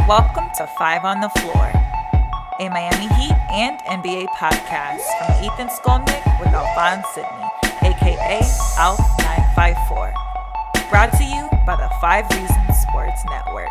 Welcome to Five on the Floor, a Miami Heat and NBA podcast from Ethan Skolnick with Alphonse Sidney, aka Alf954. Brought to you by the 5 Reasons Sports Network.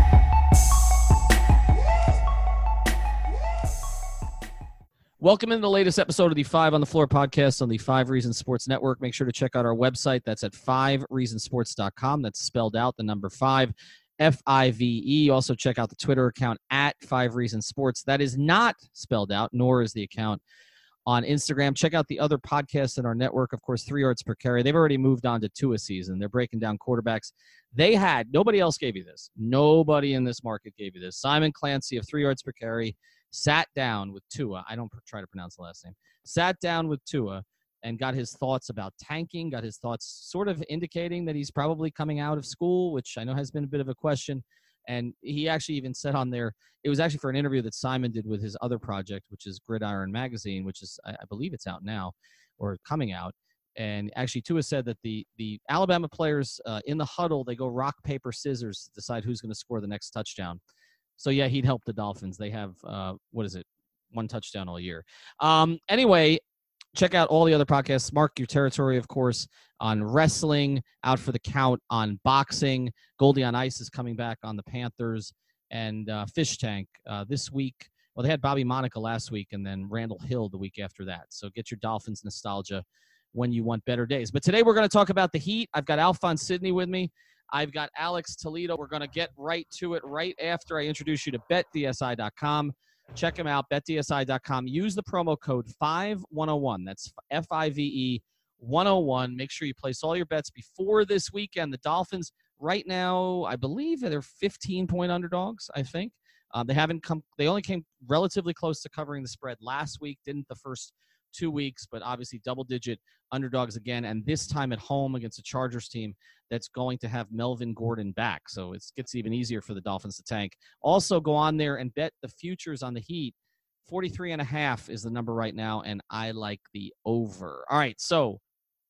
Welcome in the latest episode of the Five on the Floor podcast on the 5 Reasons Sports Network. Make sure to check out our website. That's at 5reasonsports.com. That's spelled out, the number 5, F-I-V-E. Also check out the Twitter account at 5 Reasons Sports. That is not spelled out, nor is the account on Instagram. Check out the other podcasts in our network. Of course, 3 yards per carry. They've already moved on to Tua season. They're breaking down quarterbacks. Nobody else gave you this. Nobody in this market gave you this. Simon Clancy of 3 yards per carry sat down with Tua. I don't try to pronounce the last name. Sat down with Tua and got his thoughts about tanking, got his thoughts sort of indicating that he's probably coming out of school, which I know has been a bit of a question. And he actually even said on there, it was actually for an interview that Simon did with his other project, which is Gridiron Magazine, which is, I believe it's out now or coming out. And actually Tua said that the Alabama players in the huddle, they go rock, paper, scissors to decide who's going to score the next touchdown. So, yeah, he'd help the Dolphins. They have, 1 touchdown all year. Anyway, check out all the other podcasts. Mark Your Territory, of course, on wrestling, Out for the Count on boxing. Goldie on Ice is coming back on the Panthers. And Fish Tank this week. Well, they had Bobby Monica last week and then Randall Hill the week after that. So get your Dolphins nostalgia when you want better days. But today we're going to talk about the Heat. I've got Alphonse Sidney with me. I've got Alex Toledo. We're going to get right to it right after I introduce you to BetDSI.com. Check them out, BetDSI.com. Use the promo code 5101. That's F-I-V-E 101. Make sure you place all your bets before this weekend. The Dolphins, right now, I believe they're 15-point underdogs, I think. They only came relatively close to covering the spread last week, didn't the first 2 weeks, but obviously double-digit underdogs again, and this time at home against a Chargers team that's going to have Melvin Gordon back. So it gets even easier for the Dolphins to tank. Also, go on there and bet the futures on the Heat. 43.5 is the number right now, and I like the over. All right, so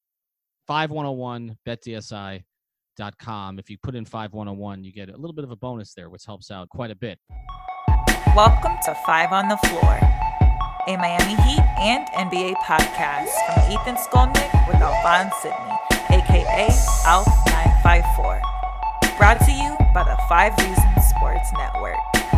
5101, betdsi.com. If you put in 5101, you get a little bit of a bonus there, which helps out quite a bit. Welcome to Five on the Floor, a Miami Heat and NBA podcast from Ethan Skolnick with Alphonse Sidney, aka Alf954. Brought to you by the 5 Reasons Sports Network.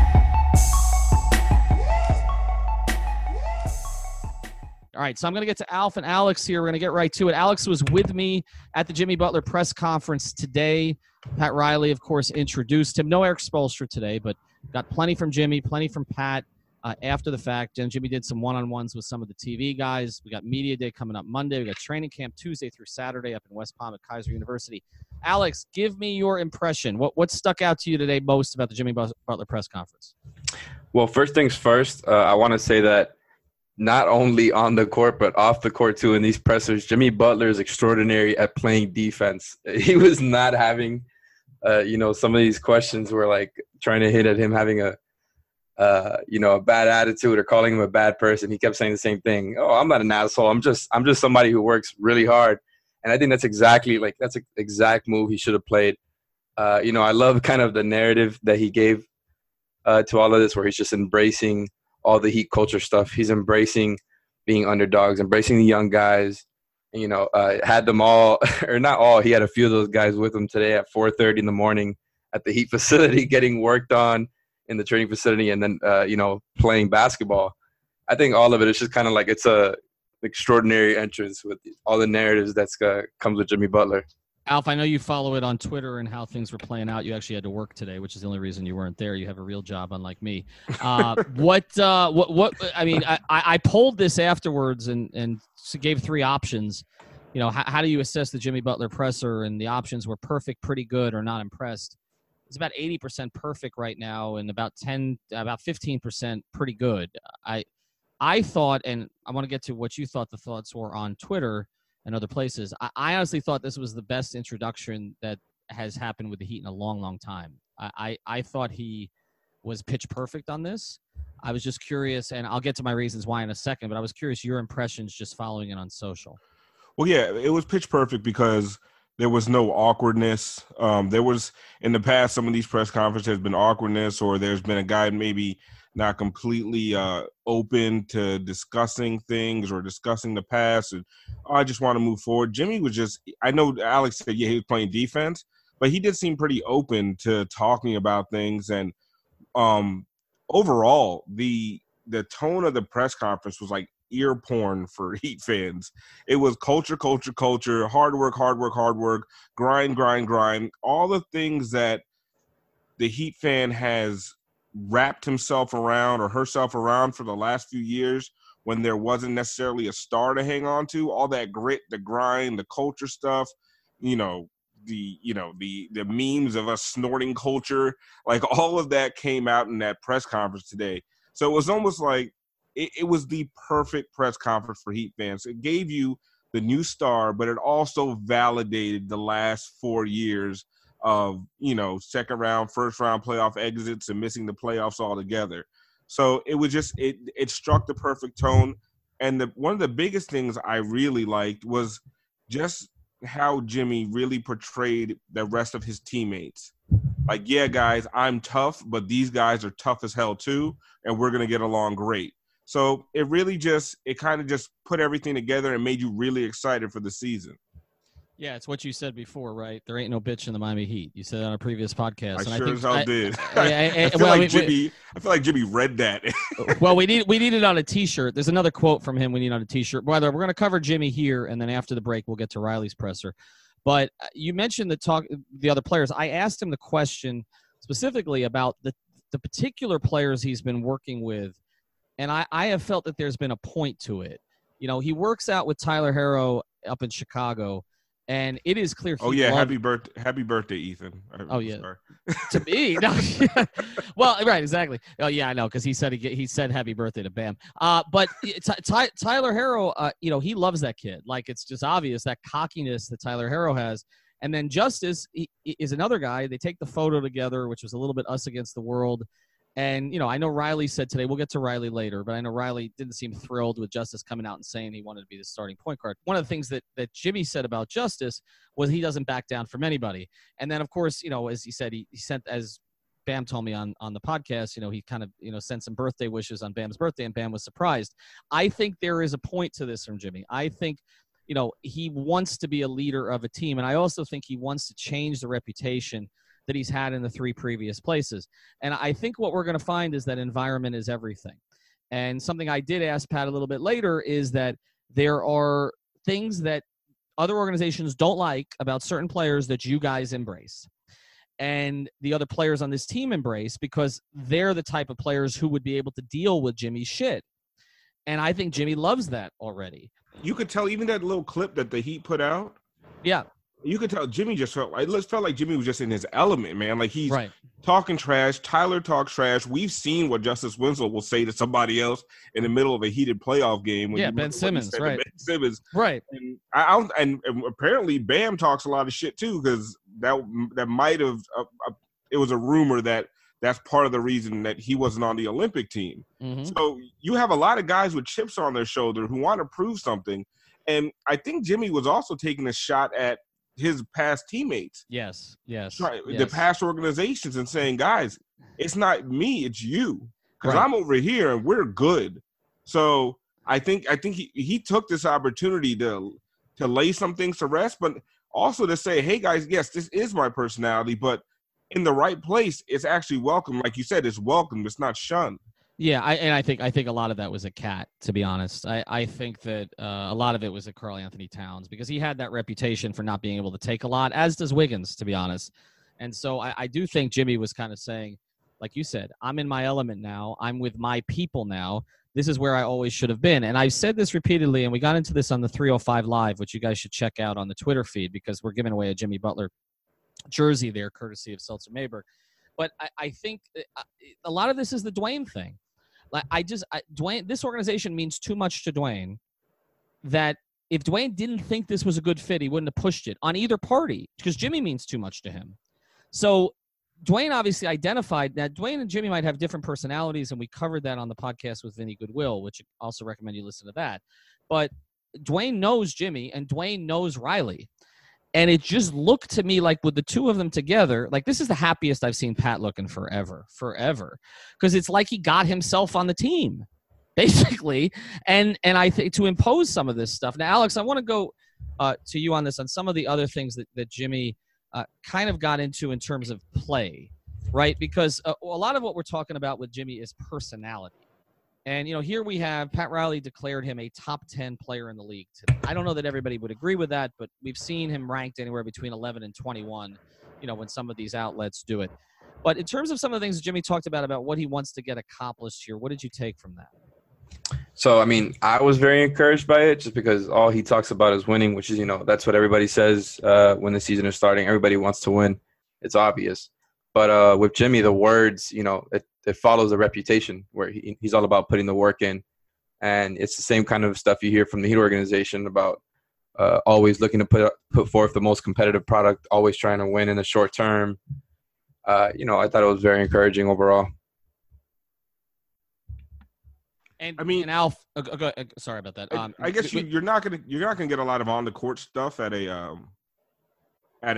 All right, so I'm going to get to Alf and Alex here. We're going to get right to it. Alex was with me at the Jimmy Butler press conference today. Pat Riley, of course, introduced him. No Eric Spoelstra today, but got plenty from Jimmy, plenty from Pat. After the fact, and Jimmy did some one-on-ones with some of the TV guys. We got Media Day coming up Monday. We got training camp Tuesday through Saturday up in West Palm at Kaiser University. Alex, give me your impression. What stuck out to you today most about the Jimmy Butler press conference? Well, first things first, I want to say that not only on the court but off the court too in these pressers, Jimmy Butler is extraordinary at playing defense. He was not having, some of these questions were like trying to hit at him having a bad attitude or calling him a bad person. He kept saying the same thing. Oh, I'm not an asshole. I'm just somebody who works really hard. And I think that's that's an exact move he should have played. I love kind of the narrative that he gave to all of this, where he's just embracing all the Heat culture stuff. He's embracing being underdogs, embracing the young guys. Had them all, or not all. He had a few of those guys with him today at 4:30 in the morning at the Heat facility getting worked on in the training facility, and then, playing basketball. I think all of it is just kind of like it's a extraordinary entrance with all the narratives that's comes with Jimmy Butler. Alf, I know you follow it on Twitter and how things were playing out. You actually had to work today, which is the only reason you weren't there. You have a real job, unlike me. I polled this afterwards and gave 3 options. How do you assess the Jimmy Butler presser? And the options were perfect, pretty good, or not impressed. It's about 80% perfect right now and about 15% pretty good. I thought, and I want to get to what you thought the thoughts were on Twitter and other places. I honestly thought this was the best introduction that has happened with the Heat in a long, long time. I thought he was pitch perfect on this. I was just curious, and I'll get to my reasons why in a second, but I was curious your impressions just following it on social. Well, yeah, it was pitch perfect because there was no awkwardness. There was in the past, some of these press conferences has been awkwardness, or there's been a guy maybe not completely open to discussing things or discussing the past. And I just want to move forward. Jimmy was just, I know Alex said, he was playing defense, but he did seem pretty open to talking about things. And overall, the tone of the press conference was like ear porn for Heat fans. It was culture, hard work, grind, all the things that the Heat fan has wrapped himself around or herself around for the last few years when there wasn't necessarily a star to hang on to. All that grit, the grind, the culture stuff, the memes of us snorting culture, like all of that came out in that press conference today. So it was almost like it was the perfect press conference for Heat fans. It gave you the new star, but it also validated the last 4 years of, second round, first round playoff exits and missing the playoffs altogether. So it was just, it struck the perfect tone. And one of the biggest things I really liked was just how Jimmy really portrayed the rest of his teammates. Like, yeah, guys, I'm tough, but these guys are tough as hell too, and we're going to get along great. So it really it kind of just put everything together and made you really excited for the season. Yeah, it's what you said before, right? There ain't no bitch in the Miami Heat. You said that on a previous podcast. I as hell did. I feel like Jimmy read that. Well, we need it on a T-shirt. There's another quote from him we need on a T-shirt. Brother, we're going to cover Jimmy here, and then after the break, we'll get to Riley's presser. But you mentioned the other players. I asked him the question specifically about the particular players he's been working with, and I have felt that there's been a point to it. He works out with Tyler Herro up in Chicago, and it is clear. Happy birthday, Ethan. To me. No, well, right, exactly. Oh yeah, I know, because he said happy birthday to Bam. But Tyler Herro, he loves that kid. Like, it's just obvious that cockiness that Tyler Herro has. And then Justice is another guy. They take the photo together, which was a little bit us against the world. And, I know Riley said today, we'll get to Riley later, but I know Riley didn't seem thrilled with Justice coming out and saying he wanted to be the starting point guard. One of the things that Jimmy said about Justice was he doesn't back down from anybody. And then, of course, as he said, he sent, as Bam told me on the podcast, he kind of, sent some birthday wishes on Bam's birthday, and Bam was surprised. I think there is a point to this from Jimmy. I think, he wants to be a leader of a team, and I also think he wants to change the reputation that he's had in the 3 previous places. And I think what we're going to find is that environment is everything. And something I did ask Pat a little bit later is that there are things that other organizations don't like about certain players that you guys embrace, and the other players on this team embrace, because they're the type of players who would be able to deal with Jimmy's shit. And I think Jimmy loves that already. You could tell even that little clip that the Heat put out. Yeah. You could tell Jimmy just felt like Jimmy was just in his element, man. Like, he's right. Talking trash. Tyler talks trash. We've seen what Justice Winslow will say to somebody else in the middle of a heated playoff game. Ben Simmons, right? Ben Simmons, right. And and apparently Bam talks a lot of shit too, because that might have it was a rumor that's part of the reason that he wasn't on the Olympic team. Mm-hmm. So you have a lot of guys with chips on their shoulder who want to prove something, and I think Jimmy was also taking a shot at his past teammates. Yes. The past organizations, and saying, guys, it's not me, it's you. Because I'm over here and we're good. So I think he took this opportunity to lay some things to rest, but also to say, hey guys, yes, this is my personality, but in the right place, it's actually welcome. Like you said, it's welcome. It's not shunned. Yeah, I think a lot of that was a cat, to be honest. I think that a lot of it was at Karl Anthony Towns, because he had that reputation for not being able to take a lot, as does Wiggins, to be honest. And so I do think Jimmy was kind of saying, like you said, I'm in my element now. I'm with my people now. This is where I always should have been. And I've said this repeatedly, and we got into this on the 305 Live, which you guys should check out on the Twitter feed, because we're giving away a Jimmy Butler jersey there, courtesy of Seltzer Mayberg. But I think a lot of this is the Dwayne thing. Like, Dwayne, this organization means too much to Dwayne, that if Dwayne didn't think this was a good fit, he wouldn't have pushed it on either party, because Jimmy means too much to him. So Dwayne obviously identified that Dwayne and Jimmy might have different personalities, and we covered that on the podcast with Vinny Goodwill, which I also recommend you listen to that. But Dwayne knows Jimmy, and Dwayne knows Riley. And it just looked to me like with the two of them together, like this is the happiest I've seen Pat look in forever. Because it's like he got himself on the team, basically. And I think to impose some of this stuff. Now, Alex, I want to go to you on this, on some of the other things that Jimmy kind of got into in terms of play, right? Because a lot of what we're talking about with Jimmy is personality. And, here we have Pat Riley declared him a top 10 player in the league today. I don't know that everybody would agree with that, but we've seen him ranked anywhere between 11 and 21, when some of these outlets do it. But in terms of some of the things Jimmy talked about what he wants to get accomplished here, what did you take from that? So, I was very encouraged by it just because all he talks about is winning, which is, that's what everybody says when the season is starting. Everybody wants to win. It's obvious. But with Jimmy, the words, it follows a reputation where he's all about putting the work in. And it's the same kind of stuff you hear from the Heat organization about always looking to put forth the most competitive product, always trying to win in the short term. I thought it was very encouraging overall. And Alf, sorry about that. I guess you're not gonna get a lot of on the court stuff at an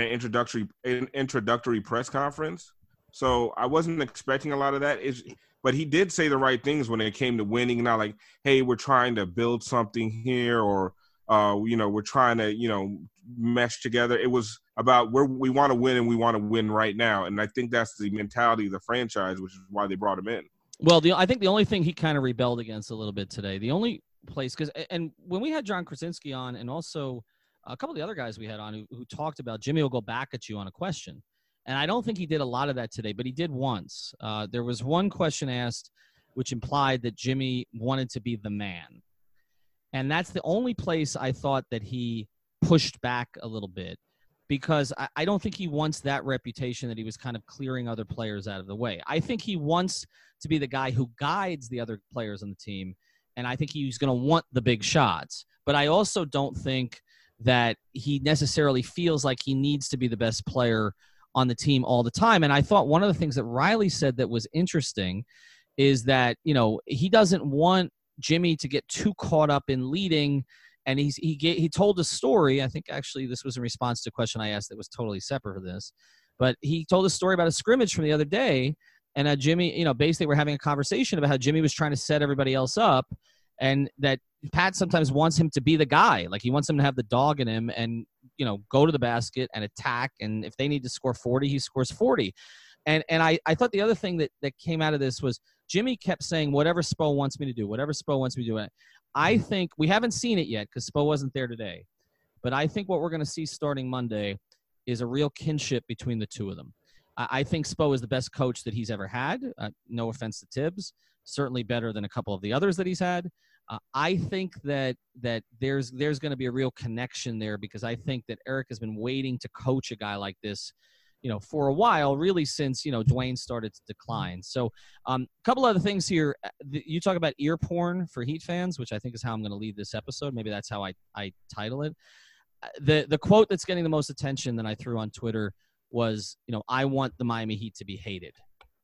introductory press conference. So I wasn't expecting a lot of that. But he did say the right things when it came to winning. Not like, hey, we're trying to build something here, or we're trying to mesh together. It was about where we want to win, and we want to win right now. And I think that's the mentality of the franchise, which is why they brought him in. Well, I think the only thing he kind of rebelled against a little bit today, the only place, and when we had John Krasinski on, and also a couple of the other guys we had on who talked about Jimmy will go back at you on a question. And I don't think he did a lot of that today, but he did once. There was one question asked which implied that Jimmy wanted to be the man. And that's the only place I thought that he pushed back a little bit, because I don't think he wants that reputation that he was kind of clearing other players out of the way. I think he wants to be the guy who guides the other players on the team, and I think he's going to want the big shots. But I also don't think that he necessarily feels like he needs to be the best player on the team all the time. And I thought one of the things that Riley said that was interesting is that, he doesn't want Jimmy to get too caught up in leading. And he told a story. I think actually this was in response to a question I asked that was totally separate from this. But he told a story about a scrimmage from the other day. And Jimmy, basically we're having a conversation about how Jimmy was trying to set everybody else up, and that Pat sometimes wants him to be the guy. Like he wants him to have the dog in him and, go to the basket and attack. And if they need to score 40, he scores 40. And I thought the other thing that came out of this was Jimmy kept saying, whatever Spo wants me to do, whatever Spo wants me to do. I think we haven't seen it yet because Spo wasn't there today. But I think what we're going to see starting Monday is a real kinship between the two of them. I think Spo is the best coach that he's ever had. No offense to Tibbs. Certainly better than a couple of the others that he's had. I think that there's going to be a real connection there, because I think that Eric has been waiting to coach a guy like this, for a while, really since, Dwayne started to decline. So a couple other things here. You talk about ear porn for Heat fans, which I think is how I'm going to lead this episode. Maybe that's how I title it. The quote that's getting the most attention that I threw on Twitter was, I want the Miami Heat to be hated.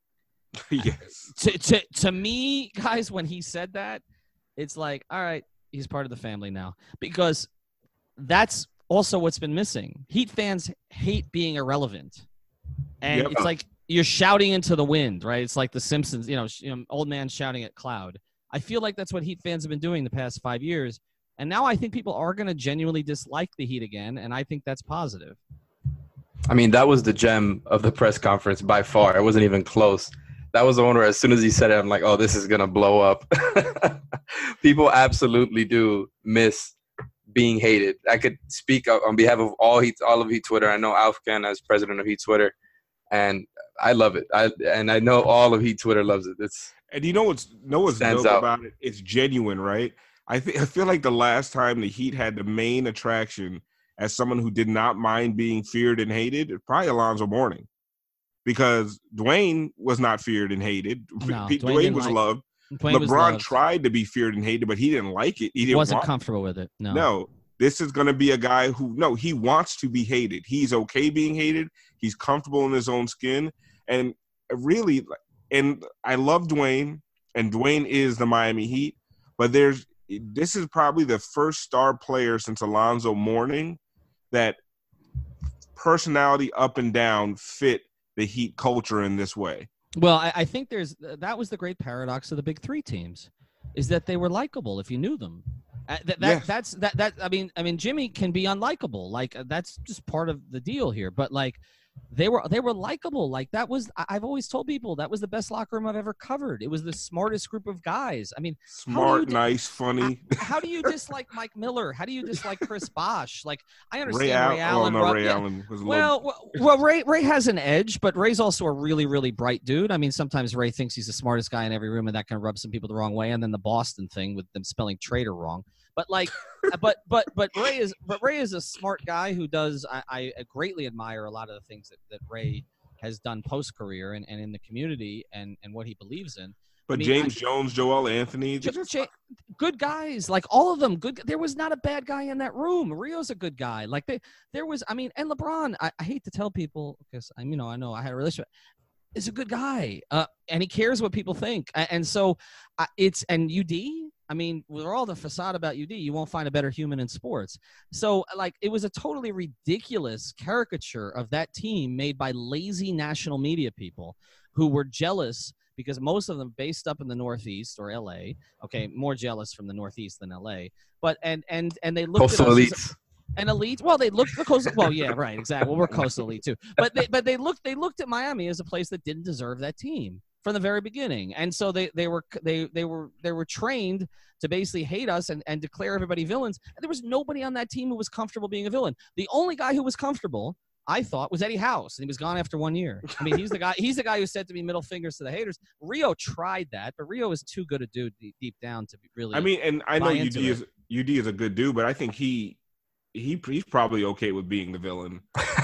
Yes. To me, guys, when he said that, it's like, all right, he's part of the family now, because that's also what's been missing. Heat fans hate being irrelevant. And It's like you're shouting into the wind, right? It's like the Simpsons, old man shouting at cloud. I feel like that's what Heat fans have been doing the past 5 years. And now I think people are going to genuinely dislike the Heat again, and I think that's positive. That was the gem of the press conference by far. It wasn't even close. That was the one where as soon as he said it, I'm like, oh, this is going to blow up. People absolutely do miss being hated. I could speak on behalf of all of Heat Twitter. I know Alf can as president of Heat Twitter, and I love it. I know all of Heat Twitter loves it. And what's dope about it? It's genuine, right? I feel like the last time the Heat had the main attraction as someone who did not mind being feared and hated, probably Alonzo Mourning. Because Dwayne was not feared and hated. No, Dwayne was loved. LeBron tried to be feared and hated, but he didn't like it. He wasn't comfortable with it. No, this is going to be a guy who, he wants to be hated. He's okay being hated. He's comfortable in his own skin. And really, and I love Dwayne, and Dwayne is the Miami Heat, but this is probably the first star player since Alonzo Mourning that personality up and down fit the Heat culture in this way? Well, I think that was the great paradox of the big three teams, is that they were likable if you knew them. Yes. I mean, Jimmy can be unlikable. Like, that's just part of the deal here. But like, they were likable. Like, I've always told people that was the best locker room I've ever covered. It was the smartest group of guys. I mean, Smart, nice, funny. How do you dislike Mike Miller? How do you dislike Chris Bosh? Like, I understand Ray Allen. Ray Allen was Ray has an edge, but Ray's also a really, really bright dude. I mean, sometimes Ray thinks he's the smartest guy in every room, and that can rub some people the wrong way. And then the Boston thing with them spelling traitor wrong. But like, but Ray is a smart guy who does. I greatly admire a lot of the things that Ray has done post career and in the community and what he believes in. But I mean, James Jones, Joel Anthony, good guys, like all of them. Good. There was not a bad guy in that room. Rio's a good guy. Like there was. I mean, and LeBron. I hate to tell people because I know I had a relationship. Is a good guy, and he cares what people think. And so and UD. I mean, with all the facade about UD, you won't find a better human in sports. So, like, it was a totally ridiculous caricature of that team made by lazy national media people who were jealous because most of them based up in the Northeast or LA. Okay, more jealous from the Northeast than LA. But and they looked Coastal at us elites. An elite. Well, they looked the coastal. Well, yeah, right, exactly. Well, we're coastal elite too. But they looked at Miami as a place that didn't deserve that team from the very beginning, and so they were trained to basically hate us and declare everybody villains. And there was nobody on that team who was comfortable being a villain. The only guy who was comfortable, I thought, was Eddie House, and he was gone after 1 year. I mean, he's the guy who said to me middle fingers to the haters. Rio tried that, but Rio is too good a dude deep down to be really. I mean, and I know UD is a good dude, but I think he's probably okay with being the villain.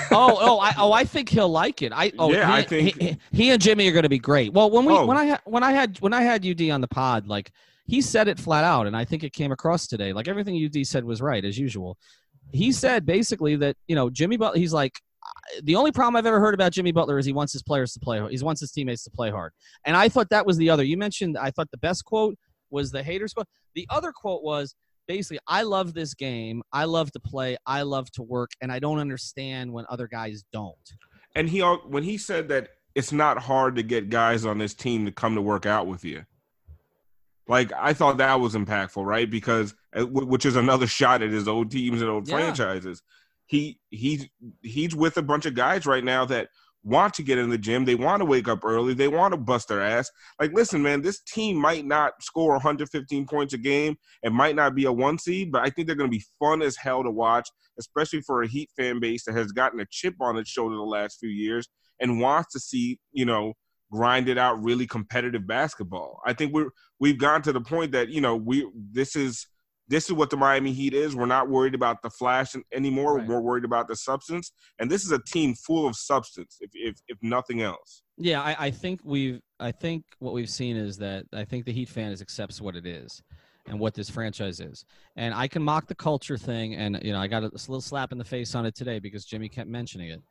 I think he'll like it. I think he and Jimmy are going to be great. Well, when I had UD on the pod, like, he said it flat out, and I think it came across today. Like, everything UD said was right as usual. He said basically that, Jimmy Butler. He's like, the only problem I've ever heard about Jimmy Butler is he wants his players to play hard. He wants his teammates to play hard. And I thought that was the other. You mentioned. I thought the best quote was the haters quote. The other quote was, basically, I love this game. I love to play. I love to work, and I don't understand when other guys don't. And when he said that it's not hard to get guys on this team to come to work out with you. Like, I thought that was impactful, right? Because which is another shot at his old teams and old franchises. He's with a bunch of guys right now that want to get in the gym. They want to wake up early. They want to bust their ass. Like, listen, man, this team might not score 115 points a game. It might not be a 1 seed, but I think they're going to be fun as hell to watch, especially for a Heat fan base that has gotten a chip on its shoulder the last few years and wants to see, grinded out, really competitive basketball. I think we've gotten to the point that, this is what the Miami Heat is. We're not worried about the flash anymore. Right. We're more worried about the substance. And this is a team full of substance, if nothing else. Yeah, I think what we've seen is that I think the Heat fan accepts what it is and what this franchise is. And I can mock the culture thing, and I got a little slap in the face on it today because Jimmy kept mentioning it.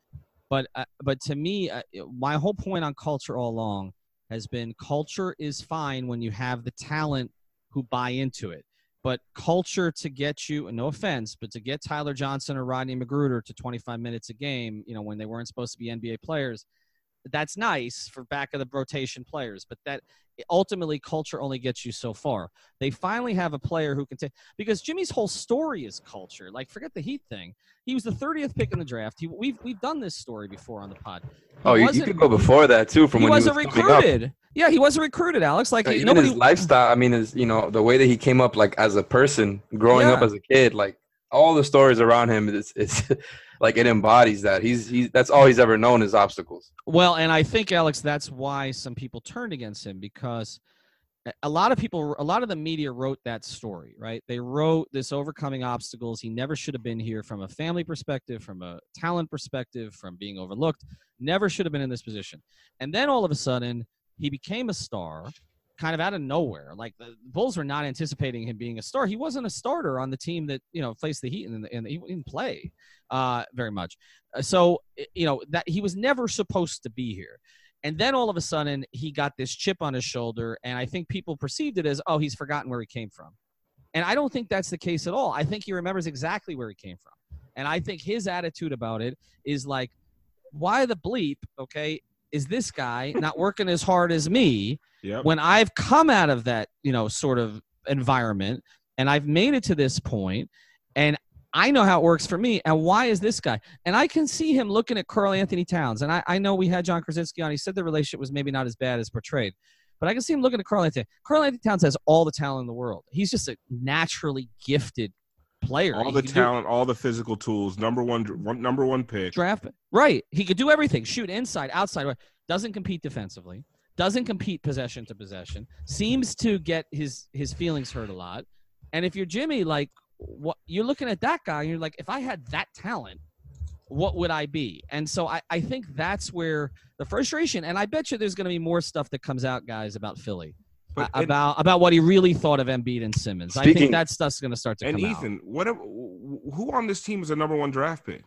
But to me, my whole point on culture all along has been culture is fine when you have the talent who buy into it. But culture to get you, no offense, but to get Tyler Johnson or Rodney Magruder to 25 minutes a game, when they weren't supposed to be NBA players, that's nice for back of the rotation players. But that ultimately culture only gets you so far. They finally have a player who can take, because Jimmy's whole story is culture. Like, forget the Heat thing. He was the 30th pick in the draft. We've done this story before on the pod. You could go before that too. From when he wasn't recruited. Yeah, he wasn't recruited, Alex. Like, even his lifestyle. I mean, the way that he came up, like, as a person, growing up as a kid, like, all the stories around him, it's like, it embodies that. He's that's all he's ever known is obstacles. Well, and I think, Alex, that's why some people turned against him, because a lot of the media wrote that story, right? They wrote this overcoming obstacles. He never should have been here from a family perspective, from a talent perspective, from being overlooked. Never should have been in this position. And then all of a sudden, he became a star kind of out of nowhere. Like, the Bulls were not anticipating him being a star. He wasn't a starter on the team that, faced the Heat, and he didn't play very much. So, that he was never supposed to be here. And then all of a sudden, he got this chip on his shoulder, and I think people perceived it as, oh, he's forgotten where he came from. And I don't think that's the case at all. I think he remembers exactly where he came from. And I think his attitude about it is like, why the bleep, okay, is this guy not working as hard as me when I've come out of that, sort of environment and I've made it to this point and I know how it works for me. And why is this guy? And I can see him looking at Karl-Anthony Towns. And I know we had John Krasinski on. He said the relationship was maybe not as bad as portrayed. But I can see him looking at Karl-Anthony. Karl-Anthony Towns has all the talent in the world. He's just a naturally gifted player. All the talent, all the physical tools, number one pick. Draft. Right. He could do everything. Shoot inside, outside. Doesn't compete defensively. Doesn't compete possession to possession. Seems to get his feelings hurt a lot. And if you're Jimmy, like, what you're looking at that guy, and you're like, if I had that talent, what would I be? And so I think that's where the frustration, and I bet you there's going to be more stuff that comes out, guys, about Philly, about what he really thought of Embiid and Simmons. I think that stuff's going to start to come out. And Ethan, who on this team is a number one draft pick?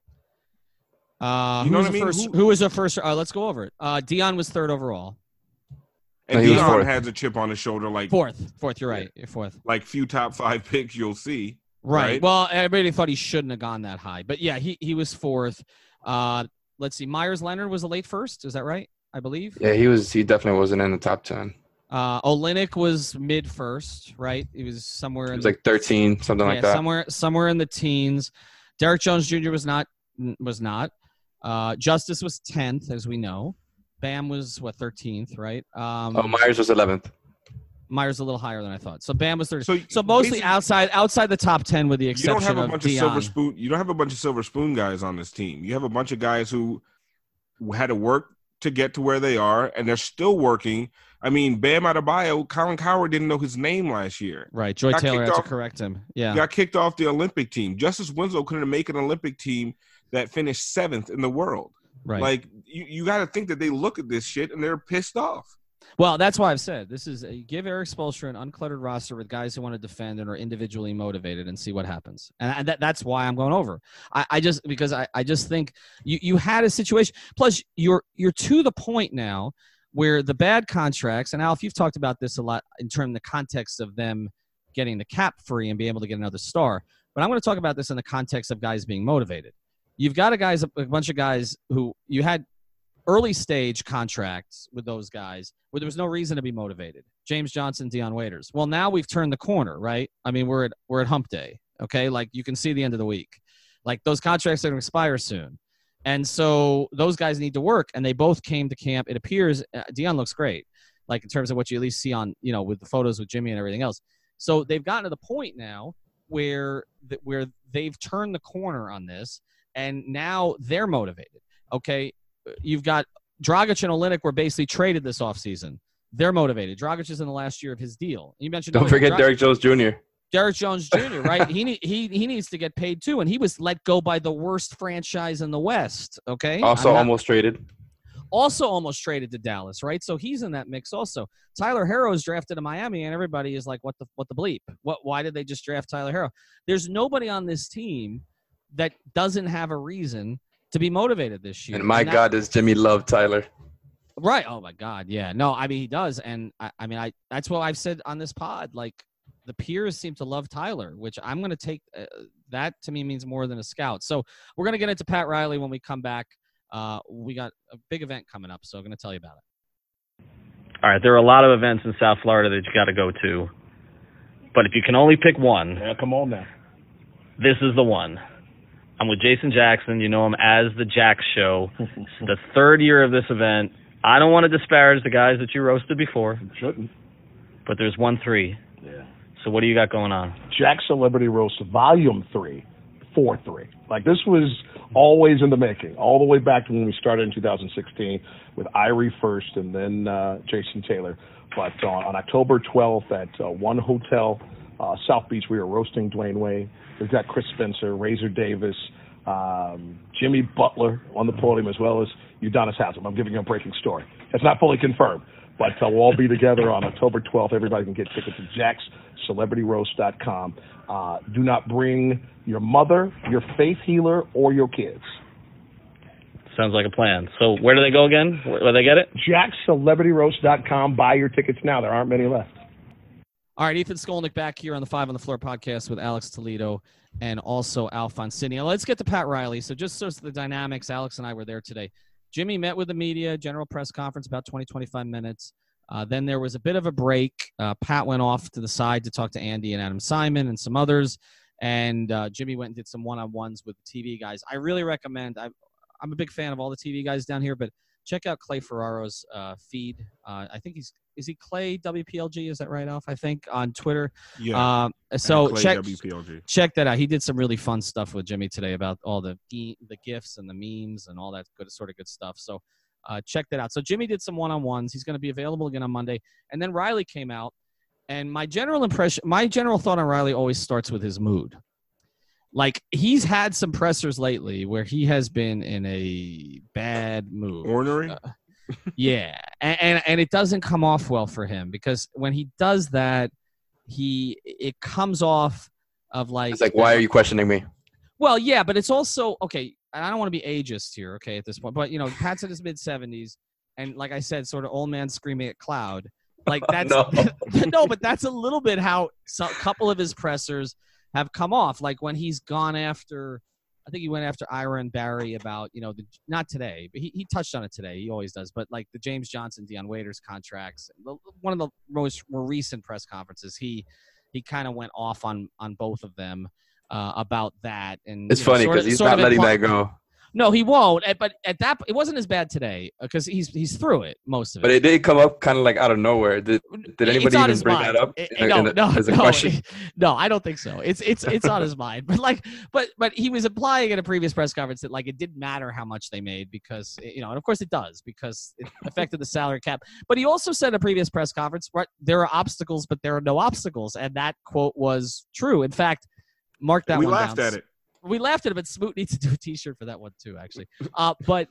You know what I mean? Who was a first? Let's go over it. Dion was third overall. And Dion has a chip on his shoulder, like fourth. You're right. You're fourth. Like few top 5 picks you'll see. Right. Well, everybody thought he shouldn't have gone that high, but yeah, he was fourth. Let's see. Myers Leonard was a late first. Is that right? I believe. Yeah, he definitely wasn't in the top 10. Olynyk was mid first, right? He was somewhere. It was like 13, something like that. Somewhere in the teens. Derrick Jones Jr. was not. Justice was 10th, as we know. Bam was 13th, right? Myers was 11th. Myers a little higher than I thought. So Bam was 30th. So mostly outside the top 10 with the exception of Dion. You don't have a bunch of silver spoon guys on this team. You have a bunch of guys who had to work to get to where they are, and they're still working. I mean, Bam Adebayo, Colin Cowherd didn't know his name last year. Right. Joy Taylor had to correct him. Yeah. He got kicked off the Olympic team. Justice Winslow couldn't make an Olympic team that finished 7th in the world. Right. Like, you got to think that they look at this shit and they're pissed off. Well, that's why I've said this is give Eric Spoelstra an uncluttered roster with guys who want to defend and are individually motivated and see what happens. And that's why I'm going over. I just think you had a situation. Plus, you're to the point now where the bad contracts, and Alf, you've talked about this a lot in terms of the context of them getting the cap free and being able to get another star. But I'm going to talk about this in the context of guys being motivated. You've got a bunch of guys who you had early stage contracts with those guys where there was no reason to be motivated. James Johnson, Dion Waiters. Well, now we've turned the corner, right? I mean, we're at hump day, okay? Like, you can see the end of the week. Like, those contracts are going to expire soon. And so those guys need to work, and they both came to camp. It appears Dion looks great, like in terms of what you at least see on, with the photos with Jimmy and everything else. So they've gotten to the point now where they've turned the corner on this, and now they're motivated. Okay, you've got Dragic and Olynyk were basically traded this offseason. They're motivated. Dragic is in the last year of his deal. You mentioned. Don't forget Derrick Jones Jr. Derrick Jones Jr., right? he needs to get paid too, and he was let go by the worst franchise in the West. Okay, almost traded. Also almost traded to Dallas, right? So he's in that mix also. Tyler Herro is drafted to Miami, and everybody is like, what the bleep? Why did they just draft Tyler Herro? There's nobody on this team that doesn't have a reason to be motivated this year. And God, does Jimmy love Tyler? Right. Oh my God. Yeah. No, I mean, he does. And I that's what I've said on this pod. Like, the peers seem to love Tyler, which I'm going to take. That to me means more than a scout. So we're going to get into Pat Riley when we come back. We got a big event coming up, so I'm going to tell you about it. All right. There are a lot of events in South Florida that you got to go to. But if you can only pick one. Yeah, come on now. This is the one. I'm with Jason Jackson. You know him as the Jax Show. The third year of this event. I don't want to disparage the guys that you roasted before. You shouldn't. But there's 1-3. Yeah. So what do you got going on? Jax Celebrity Roast Volume 3, 4-3. Like, this was always in the making, all the way back to when we started in 2016 with Irie first and then Jason Taylor. But on October 12th at One Hotel, South Beach, we were roasting Dwayne Wade. We've got Chris Spencer, Razor Davis, Jimmy Butler on the podium, as well as Udonis Haslem. I'm giving you a breaking story. It's not fully confirmed, but we'll all be together on October 12th. Everybody can get tickets at jaxcelebrityroast.com. Do not bring your mother, your faith healer, or your kids. Sounds like a plan. So where do they go again? Where do they get it? jaxcelebrityroast.com. Buy your tickets now. There aren't many left. All right, Ethan Skolnick back here on the Five on the Floor podcast with Alex Toledo and also Al Fonsini. Let's get to Pat Riley. So just so the dynamics, Alex and I were there today. Jimmy met with the media, general press conference, about 20, 25 minutes. Then there was a bit of a break. Pat went off to the side to talk to Andy and Adam Simon and some others. And Jimmy went and did some one-on-ones with the TV guys. I really recommend. I'm a big fan of all the TV guys down here, but check out Clay Ferraro's feed. I think is he Clay WPLG? Is that right, Alf? I think on Twitter. Yeah. So Clay check WPLG. Check that out. He did some really fun stuff with Jimmy today about all the GIFs and the memes and all that good stuff. So check that out. So Jimmy did some one-on-ones. He's going to be available again on Monday. And then Riley came out. And my general thought on Riley always starts with his mood. Like, he's had some pressers lately where he has been in a bad mood. Ornery? Yeah. And it doesn't come off well for him because when he does that, it comes off of like. It's like, why are you questioning me? Well, yeah, but it's also, okay, and I don't want to be ageist here, okay, at this point. But, Pat's in his mid-70s. And like I said, sort of old man screaming at cloud. Like, that's no, but that's a little bit how a couple of his pressers have come off. Like when he's gone after, I think he went after Ira and Barry about, not today, but he touched on it today. He always does. But like the James Johnson, Dion Waiters contracts, one of the more recent press conferences, he kind of went off on both of them about that. And it's funny because he's not letting that go. No, he won't. But at that, it wasn't as bad today because he's through it, most of it. But it did come up kind of like out of nowhere. Did anybody even bring that up as a question? No, I don't think so. It's on his mind. But he was implying in a previous press conference that like it didn't matter how much they made because and of course it does because it affected the salary cap. But he also said in a previous press conference, right, there are obstacles, but there are no obstacles, and that quote was true. In fact, mark that one down. We laughed at it. We laughed at it, but Smoot needs to do a T-shirt for that one too, actually. But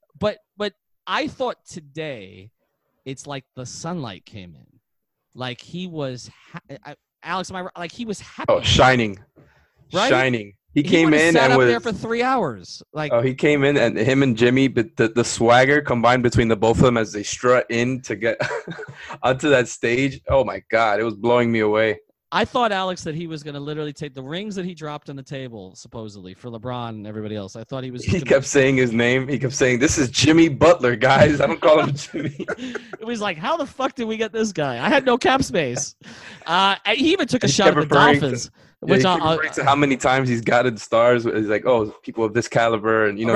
I thought today, it's like the sunlight came in, like he was. Alex, am I right? Like he was happy. Oh, shining, right? Shining. He came in sat and up was there for 3 hours. Like he came in and him and Jimmy, but the swagger combined between the both of them as they strut in to get onto that stage. Oh my God, it was blowing me away. I thought, Alex, that he was going to literally take the rings that he dropped on the table, supposedly, for LeBron and everybody else. I thought he was He kept saying his name. He kept saying, this is Jimmy Butler, guys. I don't call him Jimmy. It was like, how the fuck did we get this guy? I had no cap space. He even took a shot at the Dolphins. He kept referring to how many times he's gotten stars. He's like, oh, people of this caliber. And,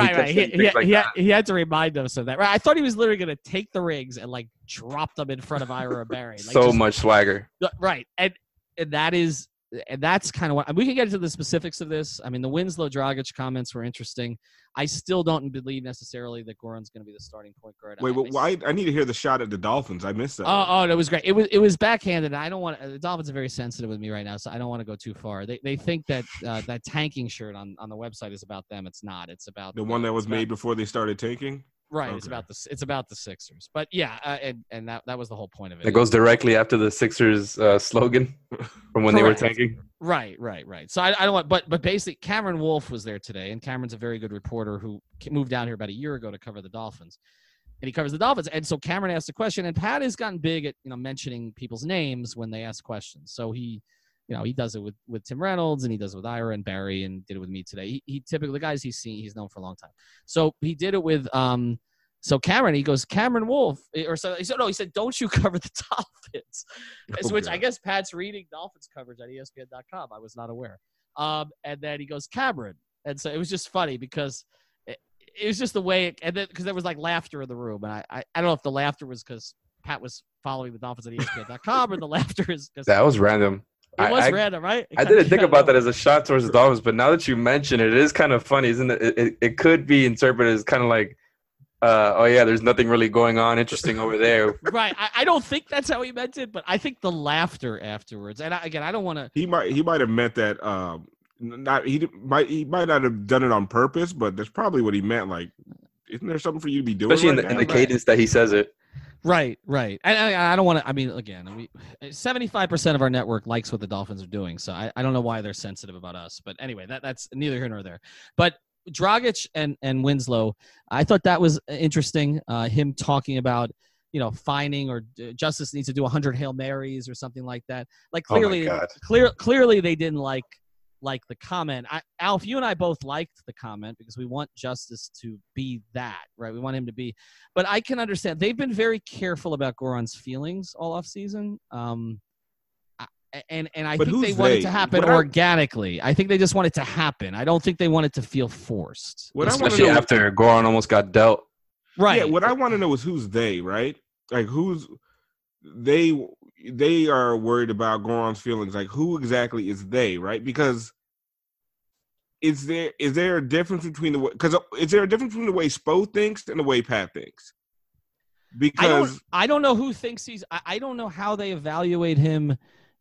he had to remind us of that. Right? I thought he was literally going to take the rings and, like, drop them in front of Ira Barry. Like, much swagger. Right. And that's kind of what we can get into the specifics of this. I mean, the Winslow Dragic comments were interesting. I still don't believe necessarily that Goran's going to be the starting point guard. Wait, why? I need to hear the shot at the Dolphins. I missed that. Oh, it was great. It was backhanded. I don't want the Dolphins are very sensitive with me right now, so I don't want to go too far. They think that that tanking shirt on the website is about them. It's not. It's about the one that was made before they started tanking. Right, okay. It's about the Sixers, but yeah, and that was the whole point of it. It goes directly after the Sixers slogan from when they were tanking. Right. So I don't want, but basically, Cameron Wolf was there today, and Cameron's a very good reporter who moved down here about a year ago to cover the Dolphins, and he covers the Dolphins. And so Cameron asked a question, and Pat has gotten big at mentioning people's names when they ask questions. So he does it with Tim Reynolds, and he does it with Ira and Barry, and did it with me today. He typically, the guys he's known for a long time. So he did it with so Cameron, he goes, Cameron Wolf, or so he said, don't you cover the Dolphins? Which I guess Pat's reading Dolphins coverage at ESPN.com. I was not aware. And then he goes, Cameron. And so it was just funny because it was just the way, and then because there was like laughter in the room. And I don't know if the laughter was because Pat was following the Dolphins at ESPN.com or the laughter is because that was random. It was random, right? I didn't think about that as a shot towards the Dolphins, but now that you mention it, it is kind of funny, isn't it? It could be interpreted as kind of like, there's nothing really going on interesting over there. Right. I don't think that's how he meant it, but I think the laughter afterwards. And I don't want to. He might have meant that. He might not have done it on purpose, but that's probably what he meant. Like, isn't there something for you to be doing? Especially in the cadence that he says it. Right. And I don't want to. I mean, again, 75% of our network likes what the Dolphins are doing, so I don't know why they're sensitive about us. But anyway, that's neither here nor there. But Dragic and Winslow, I thought that was interesting. Him talking about fining or Justice needs to do 100 Hail Marys or something like that. Like Oh my clearly, God. clearly they didn't like the comment. Alf, you and I both liked the comment because we want Justice to be that, right? We want him to be, but I can understand they've been very careful about Goran's feelings all off season. And I think they want it to happen organically. I think they just want it to happen. I don't think they want it to feel forced. Especially after Goran almost got dealt. Right. Yeah, what I want to know is who's they, right? Like who's they are worried about Goran's feelings. Like who exactly is they, right? Because is there a difference between is there a difference between the way Spo thinks and the way Pat thinks? Because I don't know who thinks I don't know how they evaluate him.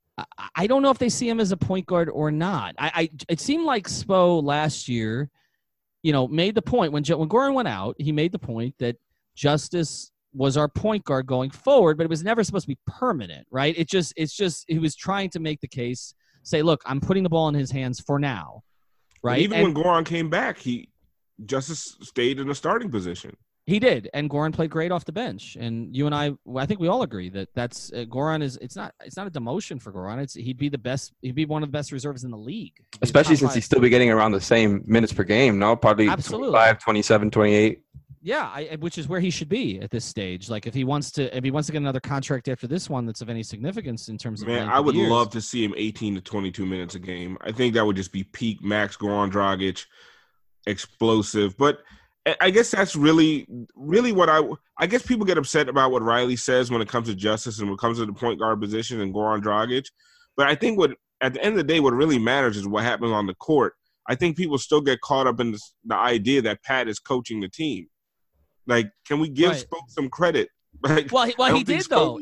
I don't know if they see him as a point guard or not. It seemed like Spo last year, made the point when Goran went out, he made the point that Justice was our point guard going forward, but it was never supposed to be permanent, right? It's just he was trying to make the case, say, look, I'm putting the ball in his hands for now, right? Even when Goran came back, Justice stayed in the starting position. He did, and Goran played great off the bench. And you and I think we all agree that's Goran is. It's not a demotion for Goran. He'd be the best. He'd be one of the best reserves in the league, especially since he'd still be getting around the same minutes per game. No, probably absolutely 25, 27, 28. Yeah, which is where he should be at this stage. Like if he wants to get another contract after this one that's of any significance in terms of I would love to see him 18 to 22 minutes a game. I think that would just be peak Max Goran Dragic, explosive, but. I guess that's really what I guess people get upset about what Riley says when it comes to Justice and when it comes to the point guard position and Goran Dragic. But I think at the end of the day, what really matters is what happens on the court. I think people still get caught up in the idea that Pat is coaching the team. Like, can we give Spo some credit? Like, well, he did though.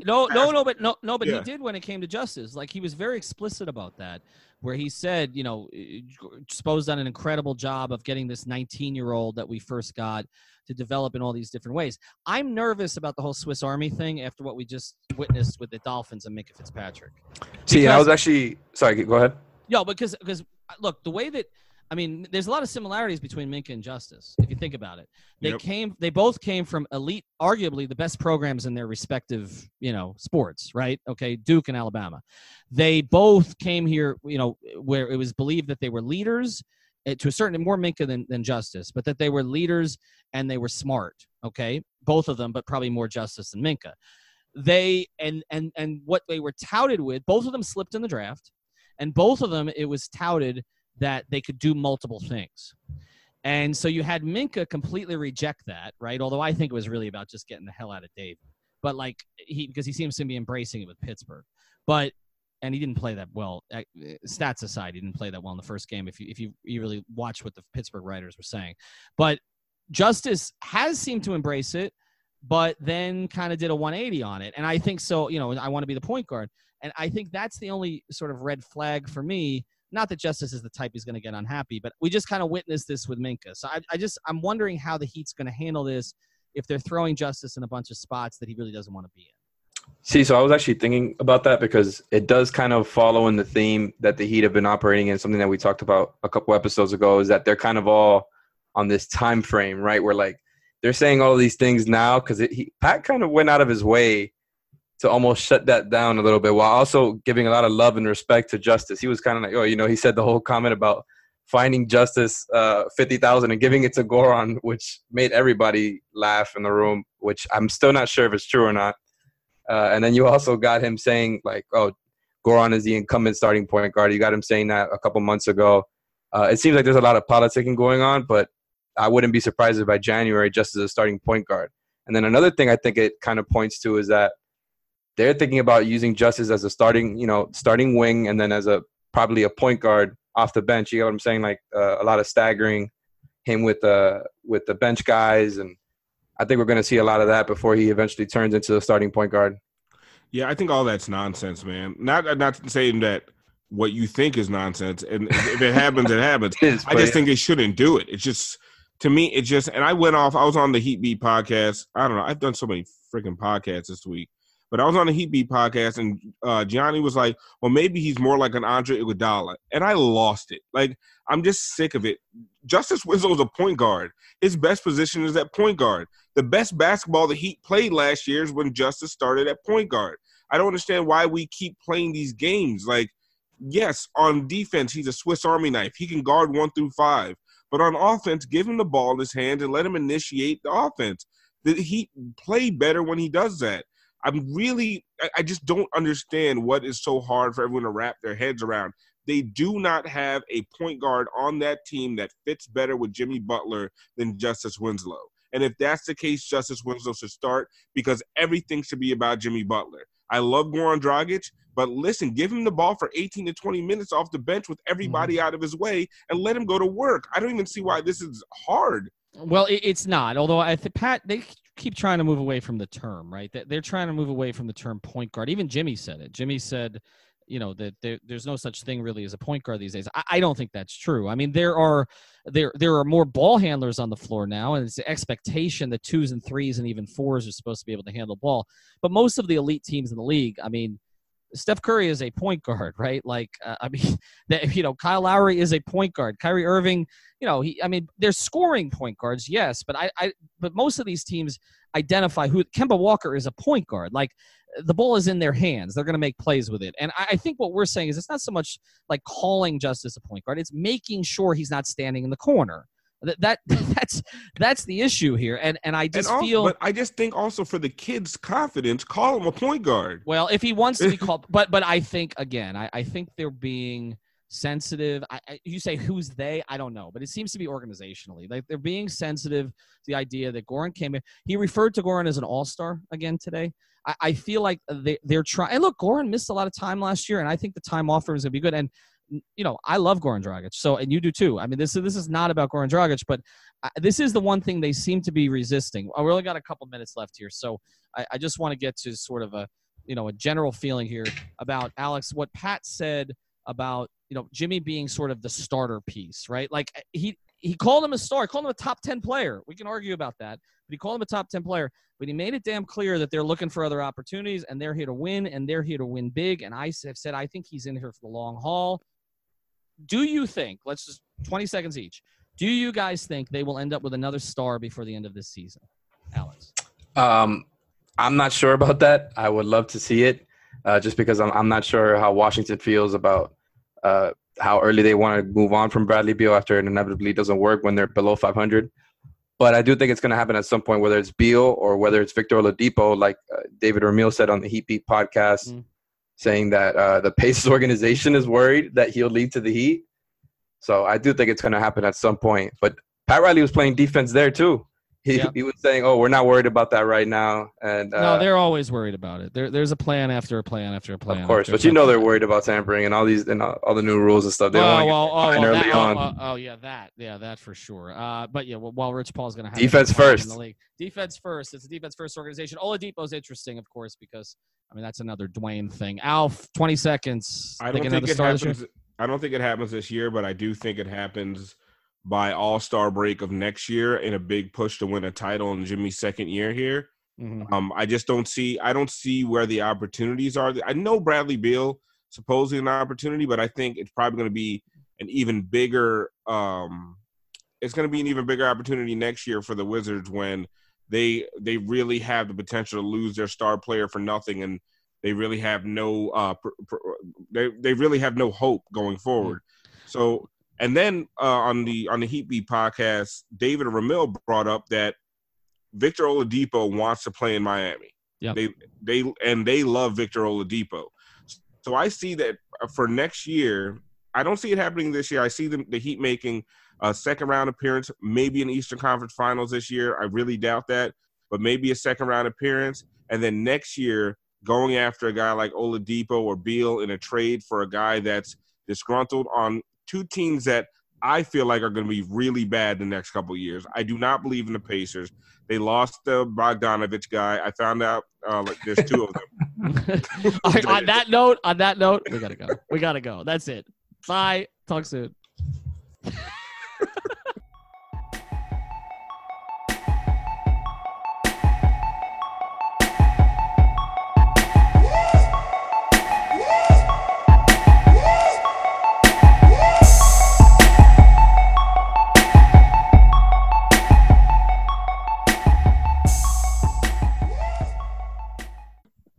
But he did when it came to Justice. Like he was very explicit about that, where he said, Spo's done an incredible job of getting this 19-year-old that we first got to develop in all these different ways. I'm nervous about the whole Swiss Army thing after what we just witnessed with the Dolphins and Minkah Fitzpatrick. I was actually sorry. Go ahead. No, because look, the way that. I mean, there's a lot of similarities between Minkah and Justice, if you think about it. They both came from elite, arguably the best programs in their respective, sports, right? Okay, Duke and Alabama. They both came here, where it was believed that they were leaders, to a certain, more Minkah than Justice, but that they were leaders and they were smart, okay? Both of them, but probably more Justice than Minkah. They, and what they were touted with, both of them slipped in the draft, and both of them, it was touted that they could do multiple things. And so you had Minkah completely reject that, right? Although I think it was really about just getting the hell out of Dave. But because he seems to be embracing it with Pittsburgh. And he didn't play that well. Stats aside, he didn't play that well in the first game if you really watch what the Pittsburgh writers were saying. But Justice has seemed to embrace it, but then kind of did a 180 on it. And I think so, I want to be the point guard. And I think that's the only sort of red flag for me. Not that Justice is the type he's going to get unhappy, but we just kind of witnessed this with Minkah. So I'm wondering how the Heat's going to handle this if they're throwing Justice in a bunch of spots that he really doesn't want to be in. See, so I was actually thinking about that because it does kind of follow in the theme that the Heat have been operating in, something that we talked about a couple episodes ago, is that they're kind of all on this time frame, right? Where like they're saying all of these things now because Pat kind of went out of his way to almost shut that down a little bit while also giving a lot of love and respect to Justice. He was kind of like, he said the whole comment about finding Justice $50,000 and giving it to Goran, which made everybody laugh in the room, which I'm still not sure if it's true or not. And then you also got him saying like, oh, Goran is the incumbent starting point guard. You got him saying that a couple months ago. It seems like there's a lot of politicking going on, but I wouldn't be surprised if by January Justice is a starting point guard. And then another thing I think it kind of points to is that they're thinking about using Justice as a starting wing and then as probably a point guard off the bench. You know what I'm saying? Like a lot of staggering him with the bench guys. And I think we're going to see a lot of that before he eventually turns into a starting point guard. Yeah, I think all that's nonsense, man. Not saying that what you think is nonsense. And if it happens, it happens. I just think they shouldn't do it. It's just, to me, and I was on the Heat Beat podcast. I don't know. I've done so many freaking podcasts this week. But I was on the Heat Beat podcast, and Gianni was like, well, maybe he's more like an Andre Iguodala. And I lost it. Like, I'm just sick of it. Justice Winslow is a point guard. His best position is at point guard. The best basketball the Heat played last year is when Justice started at point guard. I don't understand why we keep playing these games. Like, yes, on defense, he's a Swiss Army knife. He can guard 1 through 5. But on offense, give him the ball in his hands and let him initiate the offense. The Heat play better when he does that. I just don't understand what is so hard for everyone to wrap their heads around. They do not have a point guard on that team that fits better with Jimmy Butler than Justice Winslow. And if that's the case, Justice Winslow should start because everything should be about Jimmy Butler. I love Goran Dragic, but listen, give him the ball for 18 to 20 minutes off the bench with everybody out of his way and let him go to work. I don't even see why this is hard. Well, it's not. Although I think Pat, they keep trying to move away from the term, right? They're trying to move away from the term point guard. Even Jimmy said it. Jimmy said, that there's no such thing really as a point guard these days. I don't think that's true. I mean, there are more ball handlers on the floor now, and it's the expectation that 2s and 3s and even 4s are supposed to be able to handle ball. But most of the elite teams in the league, I mean, Steph Curry is a point guard, right? Like, Kyle Lowry is a point guard. Kyrie Irving, they're scoring point guards, yes, but but most of these teams identify who Kemba Walker is a point guard. Like, the ball is in their hands. They're going to make plays with it. And I think what we're saying is it's not so much like calling Justice a point guard. It's making sure he's not standing in the corner. That's the issue here, and I just feel. But I just think also for the kid's confidence, call him a point guard. Well, if he wants to be called, but I think again, I think they're being sensitive. You say who's they? I don't know, but it seems to be organizationally. Like, they're being sensitive to the idea that Goran came in. He referred to Goran as an all-star again today. I feel like they're trying. And look, Goran missed a lot of time last year, and I think the time off for him is going to be good. And I love Goran Dragic, and you do too. I mean, this is not about Goran Dragic, but this is the one thing they seem to be resisting. We only got a couple minutes left here, so I just want to get to sort of a general feeling here about, Alex, what Pat said about Jimmy being sort of the starter piece, right? Like, he called him a star, he called him a top 10 player. We can argue about that, but he called him a top 10 player. But he made it damn clear that they're looking for other opportunities, and they're here to win, and they're here to win big. And I have said I think he's in here for the long haul. Do you think, let's just 20 seconds each, do you guys think they will end up with another star before the end of this season? Alex? I'm not sure about that. I would love to see it just because I'm not sure how Washington feels about how early they want to move on from Bradley Beal after it inevitably doesn't work when they're below 500. But I do think it's going to happen at some point, whether it's Beal or whether it's Victor Oladipo, like David Ramil said on the Heat Beat podcast, saying that the Pacers organization is worried that he'll lead to the Heat. So I do think it's going to happen at some point. But Pat Riley was playing defense there too. He was saying, "Oh, we're not worried about that right now." And no, they're always worried about it. There's a plan after a plan after a plan. Of course, but they're worried about tampering and all these and all the new rules and stuff. They early on. That for sure. While Rich Paul's going to have defense first in the league. Defense first. It's a defense first organization. Oladipo's interesting, of course, because that's another Dwayne thing. Alf, 20 seconds. I don't think it happens this year, but I do think it happens by All-Star break of next year in a big push to win a title in Jimmy's second year here. Mm-hmm. I don't see where the opportunities are. I know Bradley Beal supposedly an opportunity, but I think it's probably going to be an even bigger opportunity next year for the Wizards when they really have the potential to lose their star player for nothing, and they really have no they really have no hope going forward. Mm-hmm. So. And then on the Heat Beat podcast, David Ramil brought up that Victor Oladipo wants to play in Miami. Yeah, they love Victor Oladipo. So I see that for next year. I don't see it happening this year. I see the Heat making a second round appearance, maybe in Eastern Conference Finals this year. I really doubt that, but maybe a second round appearance. And then next year, going after a guy like Oladipo or Beal in a trade for a guy that's disgruntled on two teams that I feel like are going to be really bad the next couple of years. I do not believe in the Pacers. They lost the Bogdanovich guy. I found out there's two of them. On that note, we gotta go. That's it. Bye. Talk soon.